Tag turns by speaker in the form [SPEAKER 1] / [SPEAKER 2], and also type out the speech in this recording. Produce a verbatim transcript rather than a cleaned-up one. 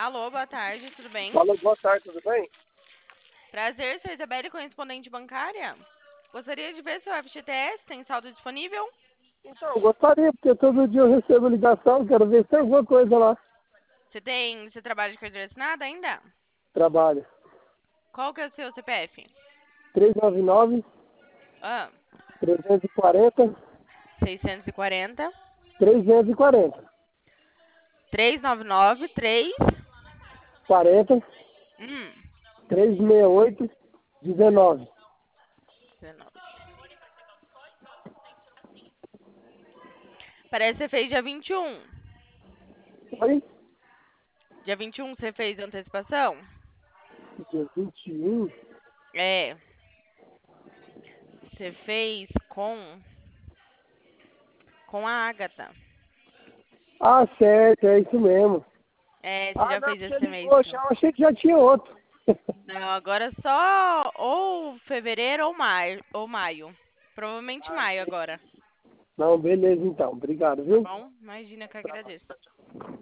[SPEAKER 1] Alô, boa tarde, tudo bem?
[SPEAKER 2] Fala, boa tarde, tudo bem?
[SPEAKER 1] Prazer, sou Isabelle, correspondente bancária. Gostaria de ver seu F G T S, tem saldo disponível?
[SPEAKER 2] Então, eu gostaria, porque todo dia eu recebo ligação, quero ver se tem alguma coisa lá.
[SPEAKER 1] Você tem, você trabalha de carteira assinada ainda?
[SPEAKER 2] Trabalho.
[SPEAKER 1] Qual que é o seu C P F?
[SPEAKER 2] três nove nove,
[SPEAKER 1] Ah,
[SPEAKER 2] trezentos e quarenta,
[SPEAKER 1] seiscentos e quarenta,
[SPEAKER 2] trezentos e quarenta.
[SPEAKER 1] trezentos e noventa e nove, três,
[SPEAKER 2] quarenta,
[SPEAKER 1] hum,
[SPEAKER 2] trezentos e sessenta e oito, dezenove.
[SPEAKER 1] dezenove. Parece que você fez dia vinte e um.
[SPEAKER 2] Oi?
[SPEAKER 1] Dia vinte e um você fez antecipação?
[SPEAKER 2] Dia vinte e um.
[SPEAKER 1] É, você fez com, com a Ágata.
[SPEAKER 2] Ah, certo, é isso mesmo.
[SPEAKER 1] É, você
[SPEAKER 2] Ah,
[SPEAKER 1] já
[SPEAKER 2] não,
[SPEAKER 1] fez
[SPEAKER 2] porque
[SPEAKER 1] esse mês.
[SPEAKER 2] ligou, já achei que já tinha outro.
[SPEAKER 1] Não, agora só ou fevereiro ou maio, ou maio. Provavelmente maio agora,
[SPEAKER 2] Não, beleza então, obrigado,
[SPEAKER 1] tá
[SPEAKER 2] viu?
[SPEAKER 1] bom? Imagina que eu agradeço.